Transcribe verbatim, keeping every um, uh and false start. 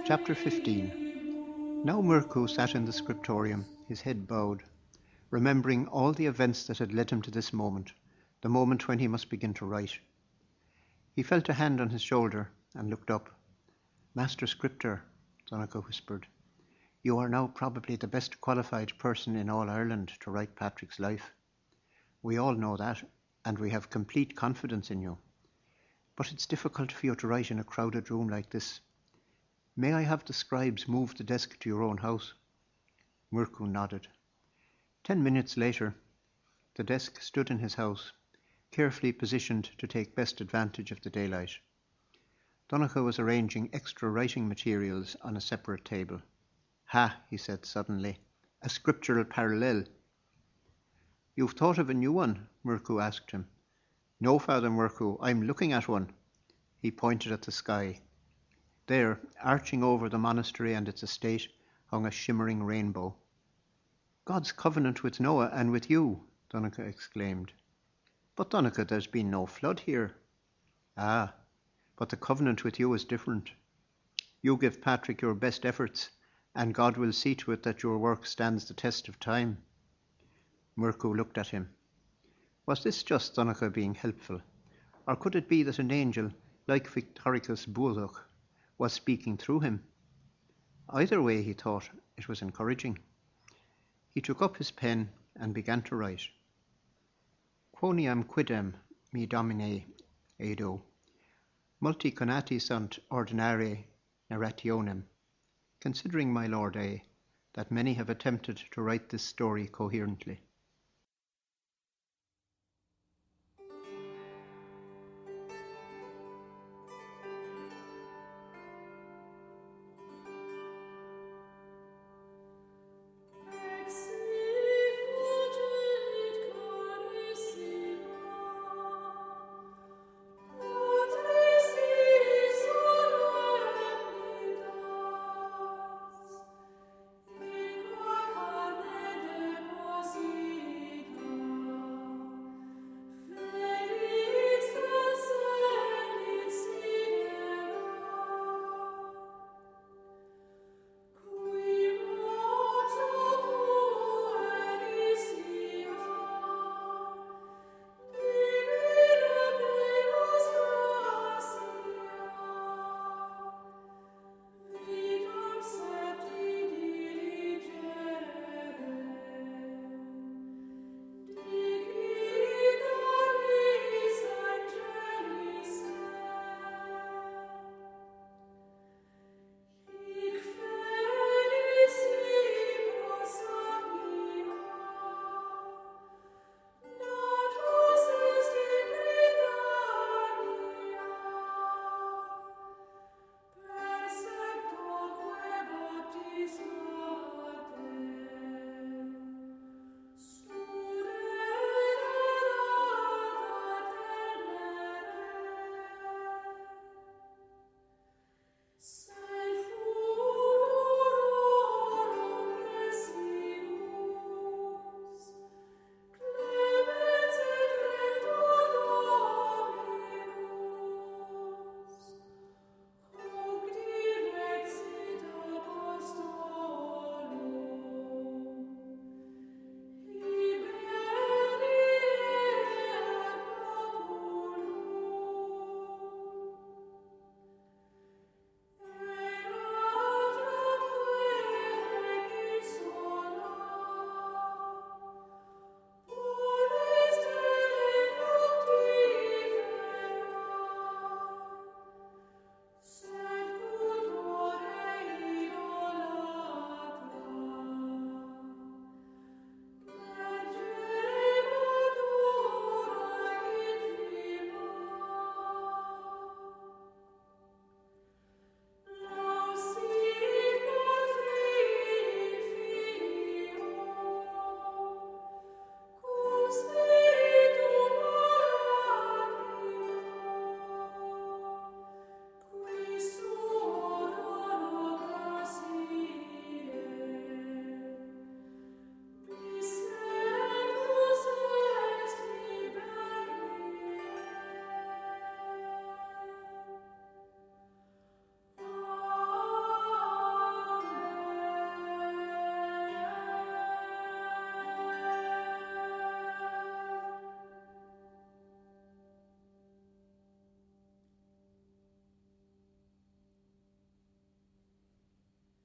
Chapter fifteen. Now Mirko sat in the scriptorium, his head bowed, remembering all the events that had led him to this moment, the moment when he must begin to write. He felt a hand on his shoulder and looked up. "Master Scriptor," Donnacha whispered, "you are now probably the best qualified person in all Ireland to write Patrick's life. We all know that, and we have complete confidence in you. But it's difficult for you to write in a crowded room like this. May I have the scribes move the desk to your own house?" Mirko nodded. Ten minutes later, the desk stood in his house, carefully positioned to take best advantage of the daylight. Donnacha was arranging extra writing materials on a separate table. "Ha," he said suddenly, "a scriptural parallel." "You've thought of a new one?" Mirko asked him. "No, Father Mirko, I'm looking at one." He pointed at the sky. There, arching over the monastery and its estate, hung a shimmering rainbow. "God's covenant with Noah and with you," Donnacha exclaimed. "But Donnacha, there's been no flood here." "Ah, but the covenant with you is different. You give Patrick your best efforts, and God will see to it that your work stands the test of time." Mirko looked at him. Was this just Donnacha being helpful, or could it be that an angel, like Victoricus Burdoch, was speaking through him? Either way, he thought, it was encouraging. He took up his pen and began to write. "Quoniam quidem me domine edo, multiconati sunt ordinare narrationem." Considering, my Lord A, that many have attempted to write this story coherently.